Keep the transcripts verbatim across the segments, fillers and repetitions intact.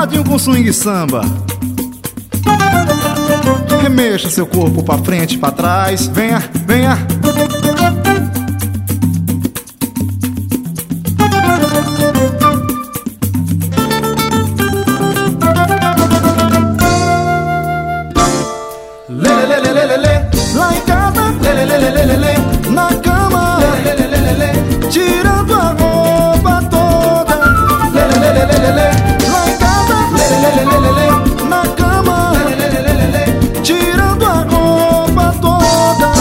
amarradinho com swing samba. Remexa seu corpo pra frente e pra trás. Venha, venha. Lê, lê, lê, lê, lê, lê. Lá em casa, lê, lê, lê, lê, lê, lê, lê. Na cama, lê, lê, lê, lê, lê, lê. Tirando a roupa toda. Lê, lê, lê, lê, lê, lê, lê. Lá em casa, lê, lê, lê, lê, lê, lê. Na cama, lê, lê, lê, lê, lê, lê. Tirando a roupa toda.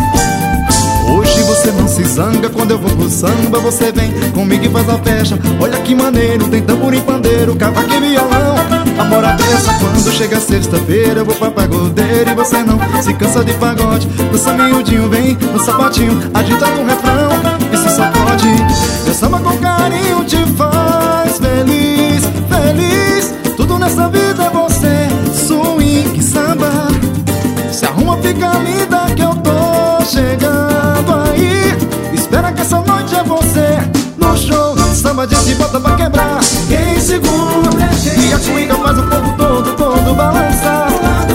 Hoje você não se zanga quando eu vou pro samba. Você vem comigo e faz a festa. Olha que maneiro, tem tamborim, pandeiro, cavaco e violão. Amor à beça, quando chega sexta-feira eu vou pra pagodeira e você não se cansa de pagode. Dança miudinho, vem no sapatinho, agita com refrão, isso só pode. Meu samba com carinho te faz feliz, feliz. Tudo nessa vida é você, swing samba. Se arruma, fica linda que eu tô chegando aí. Espera que essa noite é você no show. Samba a gente bota pra quebrar, quem segura e a swinga faz o povo todo, todo balançar.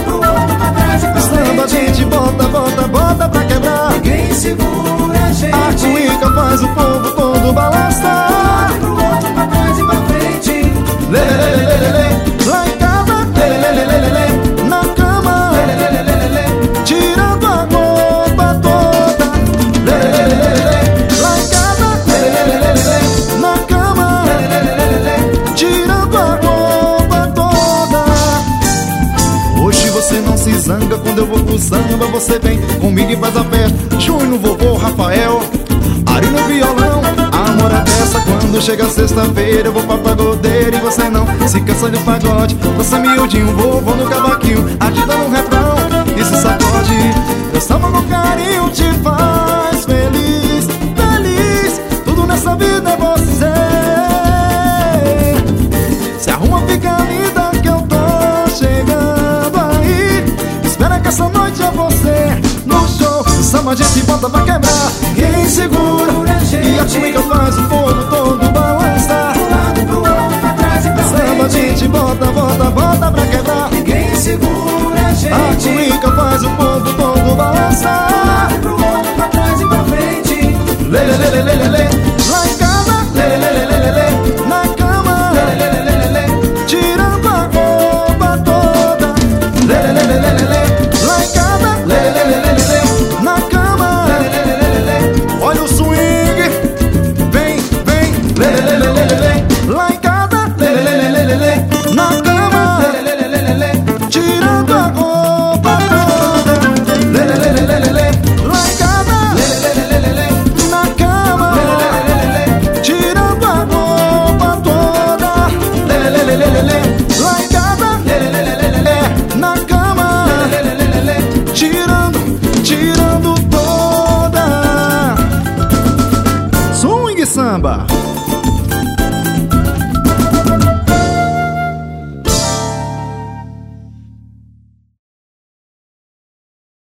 Samba a gente bota, bota, bota pra quebrar, Quem segura a gente, a swinga faz o povo todo balançar. pro outro, pra trás e pra frente. Lê, lê, lê, lê, lê, lê. Lá em casa, lê, lê, lê, lê, lê, lê. Na cama, Lê, lê, lê, lê, lê, lê. tirando a roupa toda. Lê, lê, lê, lê, lê, lê. Lá em casa, lê, lê, lê, lê, lê, lê. Na cama, Lê, lê, lê, lê, lê, lê. tirando a roupa toda. Hoje você não se zanga quando eu vou pro samba. Você vem comigo e faz a festa. Júnior, vovô, Rafael, Ari no violão. Amor à beça, quando chega sexta-feira eu vou pra pagodeira e você não se cansa de pagode. Você miudinho, vovô no cavaquinho, agitando um refrão, isso sacode. Meu samba com carinho te faz feliz, feliz. Tudo nessa vida é você. Se arruma, fica linda que eu tô chegando aí. Espera que essa noite é você no show. O samba a gente bota pra quebrar, quem segura e a swinga faz o povo todo balançar. Pro lado, pro outro, pra trás e pra Samba a frente. gente bota, bota, bota pra quebrar, Quem segura a a gente, swinga faz o povo todo balançar. pro outro, pra trás e pra frente. Lê, lê, lê, lê, lê, lê, lê. Lá em casa, lê, lê, lê, lê, lê, lê, lê. Na cama, Lê, lê, lê, lê, lê, lê. tirando a roupa toda. Lê, lê, lê, lê, lê, lê, lê. Lá em casa, lê, lê, lê, lê, lê, lê, lê. Na cama, Lê, lê, lê, lê, lê, lê. olha o swing. Vem, vem, lê, lê, lê, lê, lê, lê, lê. Lá em casa, lê, lê, lê, lê, lê, lê, lê. Na cama, Lê, lê, lê, lê, lê, lê. tirando a roupa toda. Lê, lê, lê, lê, lê, lê, lê. Lá em casa, Lê, lê, lê, lê, lê, lê. na cama, Lê, lê, lê, lê, lê. tirando a roupa toda. Lê, lê, lê, lê, lê, lê, lê. Lá em casa, Lê, lê, lê, lê, lê, lê. é, na cama, Lê, lê, lê, lê, lê. tirando, tirando toda. Swing samba.